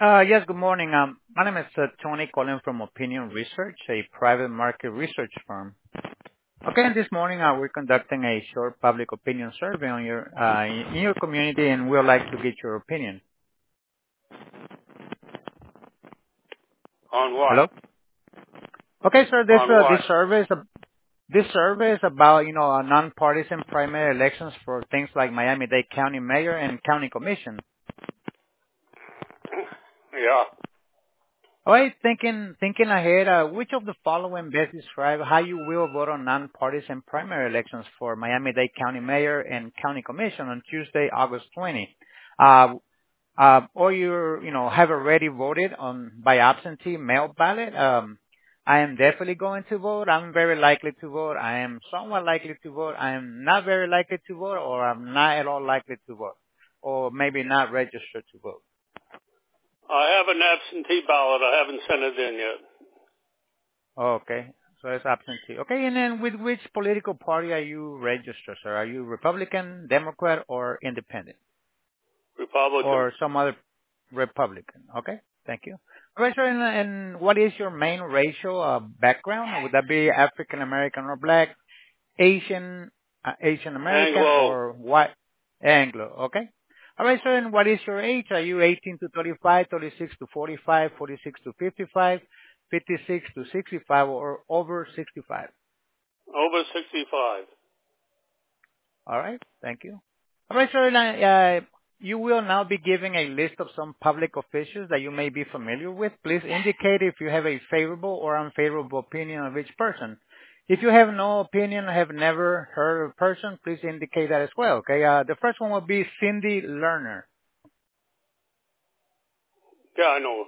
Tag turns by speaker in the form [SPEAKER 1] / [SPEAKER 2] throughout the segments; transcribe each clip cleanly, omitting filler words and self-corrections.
[SPEAKER 1] Yes, good morning. My name is Tony calling from Opinion Research, a private market research firm. Okay, and this morning we're conducting a short public opinion survey on in your community, and we'd like to get your opinion.
[SPEAKER 2] On what?
[SPEAKER 1] Hello? Okay, sir,
[SPEAKER 2] On what?
[SPEAKER 1] this survey is about, nonpartisan primary elections for things like Miami-Dade County Mayor and County Commission.
[SPEAKER 2] Yeah.
[SPEAKER 1] All right, thinking ahead, which of the following best describe how you will vote on nonpartisan primary elections for Miami-Dade County Mayor and County Commission on Tuesday, August 20? Or have already voted by absentee mail ballot. I am definitely going to vote. I'm very likely to vote. I am somewhat likely to vote. I am not very likely to vote, or I'm not at all likely to vote, or maybe not registered to vote.
[SPEAKER 2] I have an absentee ballot. I haven't sent it in yet.
[SPEAKER 1] Okay. So it's absentee. Okay, and then with which political party are you registered, sir? Are you Republican, Democrat, or Independent?
[SPEAKER 2] Republican.
[SPEAKER 1] Or some other Republican? Okay, thank you. All right, sir, and what is your main racial background? Would that be African American or Black, Asian American,
[SPEAKER 2] Anglo.
[SPEAKER 1] or white? Anglo, okay. All right, sir, and what is your age? Are you 18 to 35, 36 to 45, 46 to 55, 56 to 65, or over 65?
[SPEAKER 2] Over 65.
[SPEAKER 1] All right, thank you. All right, sir, you will now be giving a list of some public officials that you may be familiar with. Please indicate if you have a favorable or unfavorable opinion of each person. If you have no opinion, have never heard of a person, please indicate that as well, okay? The first one will be Cindy Lerner.
[SPEAKER 2] Yeah, I know.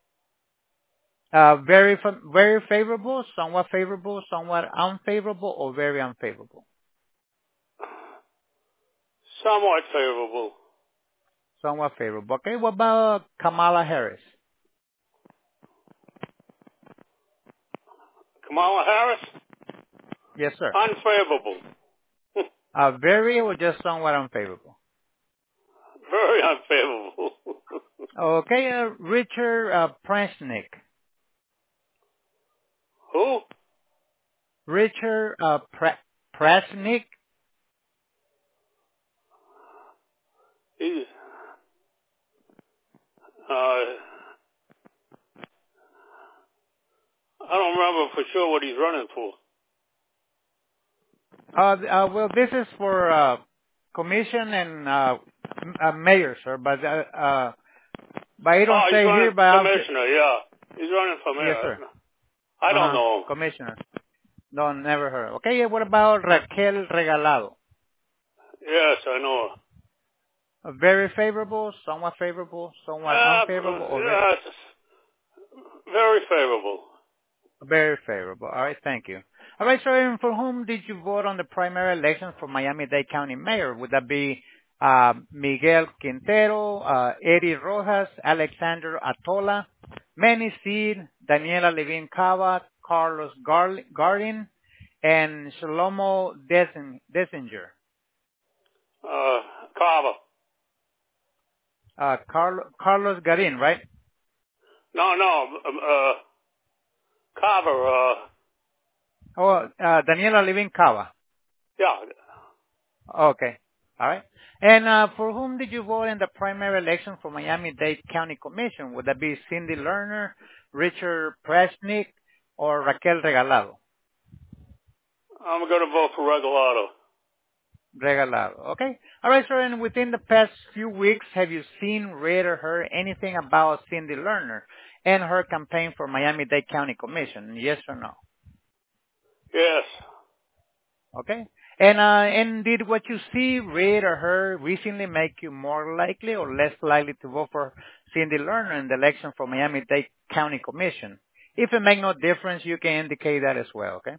[SPEAKER 1] Very favorable, somewhat unfavorable, or very unfavorable?
[SPEAKER 2] Somewhat favorable.
[SPEAKER 1] Somewhat favorable. Okay, what about Kamala Harris?
[SPEAKER 2] Kamala Harris?
[SPEAKER 1] Yes, sir.
[SPEAKER 2] Unfavorable.
[SPEAKER 1] Very or just somewhat unfavorable?
[SPEAKER 2] Very unfavorable.
[SPEAKER 1] Okay, Richard Prasnick.
[SPEAKER 2] Who?
[SPEAKER 1] Richard Prasnick.
[SPEAKER 2] He's, I don't remember for sure what he's running for.
[SPEAKER 1] Well, this is for commission and mayor, sir, but I don't
[SPEAKER 2] He's
[SPEAKER 1] say
[SPEAKER 2] running
[SPEAKER 1] here,
[SPEAKER 2] for
[SPEAKER 1] but
[SPEAKER 2] commissioner, yeah. He's running for mayor.
[SPEAKER 1] yes, sir.
[SPEAKER 2] I don't know him.
[SPEAKER 1] Commissioner. No, never heard. Okay, yeah, what about Raquel Regalado?
[SPEAKER 2] Yes, I know her.
[SPEAKER 1] Very favorable, somewhat unfavorable, or
[SPEAKER 2] yes, very favorable.
[SPEAKER 1] very favorable. All right, thank you. All right, sir, and for whom did you vote on the primary election for Miami-Dade County Mayor? Would that be Miguel Quintero, Eddie Rojas, Alexander Atola, Manny Seed, Daniela Levine Cava, Carlos Gardin, and Shlomo Dessinger?
[SPEAKER 2] Carver.
[SPEAKER 1] Carlos Garin, right?
[SPEAKER 2] No, Carver,
[SPEAKER 1] Daniela Levine Cava.
[SPEAKER 2] yeah.
[SPEAKER 1] Okay. All right. And for whom did you vote in the primary election for Miami-Dade County Commission? Would that be Cindy Lerner, Richard Prasnick, or Raquel Regalado?
[SPEAKER 2] I'm going to vote for Regalado.
[SPEAKER 1] Regalado. Okay. All right, sir. And within the past few weeks, have you seen, read, or heard anything about Cindy Lerner and her campaign for Miami-Dade County Commission? Yes or no?
[SPEAKER 2] Yes.
[SPEAKER 1] Okay. And did what you see, read, or heard recently make you more likely or less likely to vote for Cindy Lerner in the election for Miami-Dade County Commission? If it makes no difference, you can indicate that as well, okay?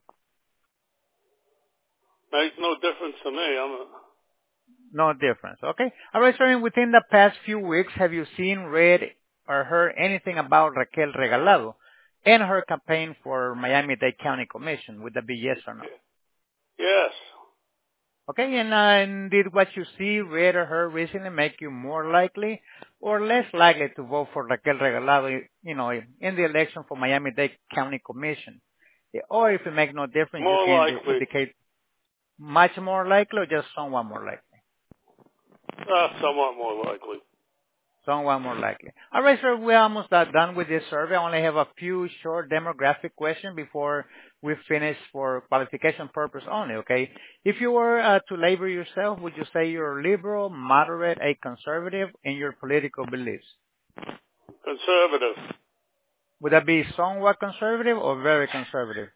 [SPEAKER 2] Makes no difference to me.
[SPEAKER 1] No difference, okay? All right, sir, and within the past few weeks, have you seen, read, or heard anything about Raquel Regalado and her campaign for Miami-Dade County Commission? Would that be yes or no?
[SPEAKER 2] Yes.
[SPEAKER 1] Okay, and did what you see, read, or heard recently make you more likely or less likely to vote for Raquel Regalado, in the election for Miami-Dade County Commission? Or if it makes no difference, you
[SPEAKER 2] More
[SPEAKER 1] can
[SPEAKER 2] likely.
[SPEAKER 1] indicate much more likely or just somewhat more likely?
[SPEAKER 2] Somewhat more likely.
[SPEAKER 1] Somewhat more likely. All right, sir, we're almost done with this survey. I only have a few short demographic questions before we finish for qualification purpose only, okay? If you were to label yourself, would you say you're liberal, moderate, a conservative in your political beliefs?
[SPEAKER 2] Conservative.
[SPEAKER 1] Would that be somewhat conservative or very conservative?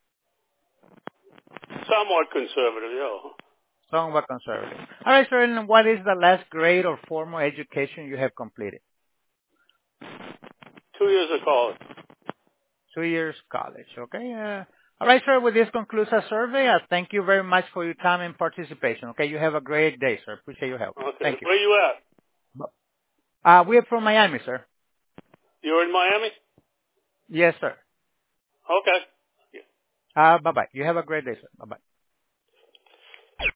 [SPEAKER 2] Somewhat conservative, yeah.
[SPEAKER 1] Somewhat conservative. All right, sir, and what is the last grade or formal education you have completed?
[SPEAKER 2] 2 years of college.
[SPEAKER 1] 2 years college. Okay. All right, sir. Well, this concludes our survey. Thank you very much for your time and participation. Okay. You have a great day, sir. Appreciate your help.
[SPEAKER 2] Okay.
[SPEAKER 1] Thank you.
[SPEAKER 2] Where you at?
[SPEAKER 1] We're from Miami, sir.
[SPEAKER 2] You're in Miami?
[SPEAKER 1] Yes, sir.
[SPEAKER 2] Okay.
[SPEAKER 1] Bye-bye. You have a great day, sir. Bye-bye.